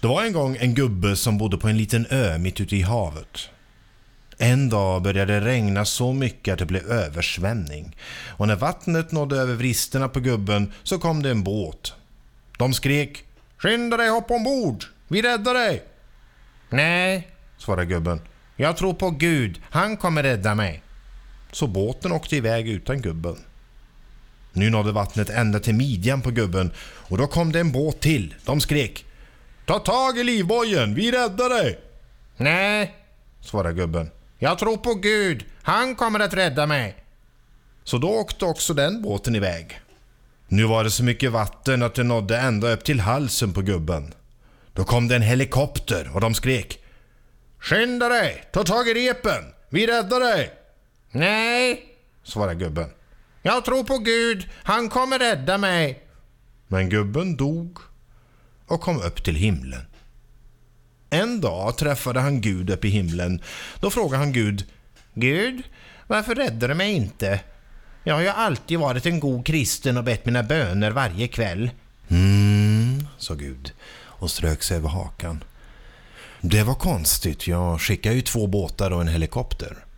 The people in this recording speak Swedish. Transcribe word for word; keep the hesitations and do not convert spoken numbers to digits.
Det var en gång en gubbe som bodde på en liten ö mitt ute i havet. En dag började det regna så mycket att det blev översvämning. Och när vattnet nådde över vristerna på gubben så kom det en båt. De skrek: "Skynda dig, hoppa ombord! Vi räddar dig!" "Nej", svarade gubben. "Jag tror på Gud, han kommer rädda mig." Så båten åkte iväg utan gubben. Nu nådde vattnet ända till midjan på gubben och då kom det en båt till. De skrek: "Ta tag i livbojen, vi räddar dig!" "Nej", svarade gubben. "Jag tror på Gud, han kommer att rädda mig." Så då åkte också den båten iväg. Nu var det så mycket vatten att det nådde ända upp till halsen på gubben. Då kom det en helikopter och de skrek: "Skynda dig, ta tag i repen, vi räddar dig!" "Nej", svarade gubben. "Jag tror på Gud, han kommer rädda mig." Men gubben dog och kom upp till himlen. En dag träffade han Gud upp i himlen. Då frågade han Gud: "Gud, varför räddar du mig inte? Jag har ju alltid varit en god kristen och bett mina böner varje kväll." "Mm", sa Gud och strök sig över hakan. "Det var konstigt, jag skickade ju två båtar och en helikopter.